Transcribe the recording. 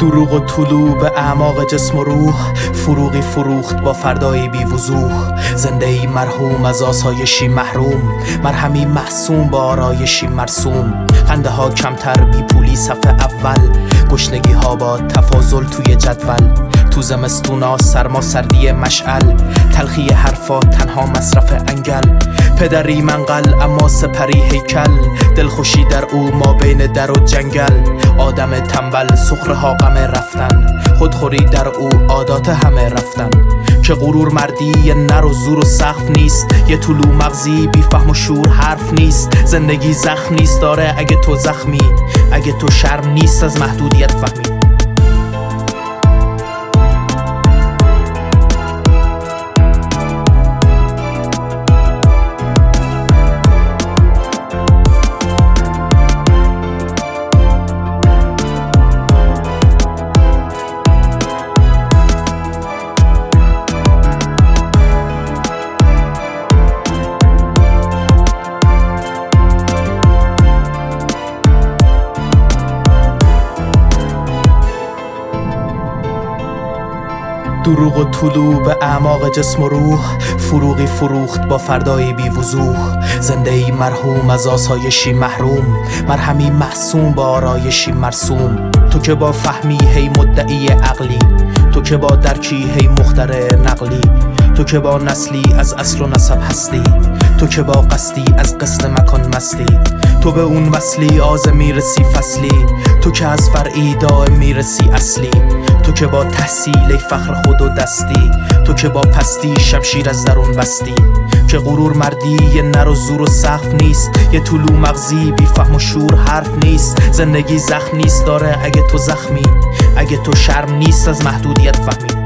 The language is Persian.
دروغ و طلوع به اعماق جسم و روح، فروغی فروخت با فردایی بی وضوح. زنده ای مرحوم از آسایشی محروم، مرهمی معصوم با آرایشی مرسوم. خنده ها کمتر بی پولی صف اول، گشنگی ها با تفاضل توی جدول. تو زمستونا سرما سردی مشعل، تلخی حرفا تنها مصرف انگل. پدری منقل اما سپری هیکل، دلخوشی در او ما بین در و جنگل. آدم تنبل سخره ها غم رفتن، خودخوری در او عادات همه رفتن. که غرور مردی یه نر و زور و سقف نیست، یه طلوع مغزی بی فهم و شور حرف نیست. زندگی زخم نیست داره اگه تو زخمی، اگه تو شرم نیست از محدودیت فهمی. دروغ و طلوع به اعماق جسم و روح، فروغی فروخت با فردایی بی وضوح. زنده ای مرحوم از آسایشی محروم، مرهمی معصوم با آرایشی مرسوم. تو که با فهمی هی مدعی عقلی، تو که با درکی هی مخترع نقلی. تو که با نسلی از اصل و نسب هستی، تو که با قصدی از قصد مکان مستی. تو به اون وصلی آز میرسی فصلی، تو که از فرعی دائم میرسی اصلی. تو که با تحصیل فخر خود و دستی، تو که با پستی شمشیر از درون بستی. که غرور مردی یه نر و زور و سقف نیست، یه طلوع مغزی بی فهم و شور حرف نیست. زندگی زخم نیست داره اگه تو زخمی، اگه تو شرم نیست از محدودیت فهمی.